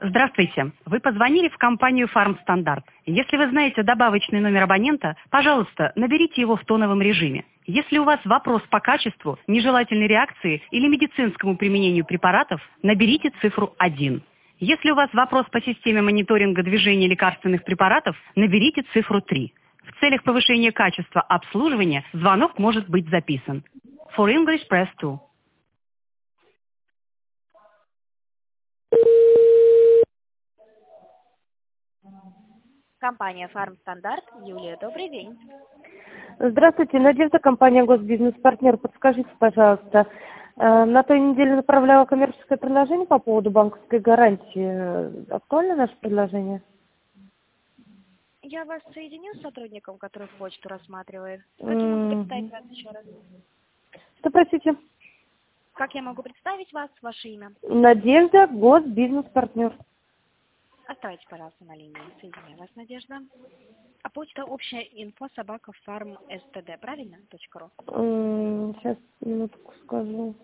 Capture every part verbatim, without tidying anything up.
Здравствуйте. Вы позвонили в компанию «Фармстандарт». Если вы знаете добавочный номер абонента, пожалуйста, наберите его в тоновом режиме. Если у вас вопрос по качеству, нежелательной реакции или медицинскому применению препаратов, наберите цифру один. Если у вас вопрос по системе мониторинга движения лекарственных препаратов, наберите цифру три. В целях повышения качества обслуживания звонок может быть записан. For English, press two. Компания «Фармстандарт». Юлия, добрый день. Здравствуйте, Надежда, компания «Госбизнес-партнер». Подскажите, пожалуйста, э, на той неделе направляла коммерческое предложение по поводу банковской гарантии. Актуально наше предложение? Я вас соединю с сотрудником, который в почту рассматривает. Как я могу представить вас еще раз? Что, простите? Как я могу представить вас, ваше имя? Надежда, «Госбизнес-партнер». Оставайтесь, пожалуйста, на линии. Соединяю вас, Надежда. А почта общая инфо собака фарм стд, правильно? .ру. М, Сейчас минутку скажу.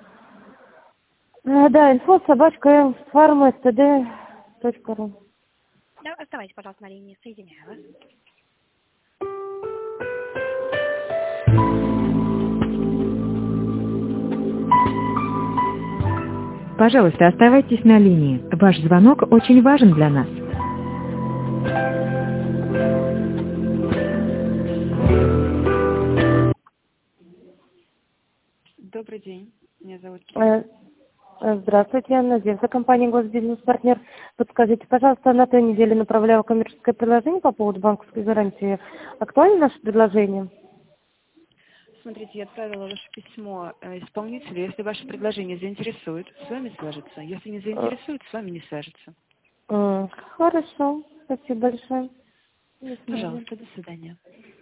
Э, Да, инфо собачка фарм стд точка ру. Да, оставайтесь, пожалуйста, на линии. Соединяю вас. Пожалуйста, оставайтесь на линии. Ваш звонок очень важен для нас. Добрый день, меня зовут Э, э, Здравствуйте, Надежда, компания «Госбизнес-партнер». Подскажите, пожалуйста, на той неделе направляла коммерческое предложение по поводу банковской гарантии. Актуально наше предложение? Смотрите, я отправила ваше письмо э, исполнителю. Если ваше предложение заинтересует, с вами свяжется. Если не заинтересует, с вами не свяжется. М, Хорошо, спасибо большое. До свидания. Пожалуйста, до свидания.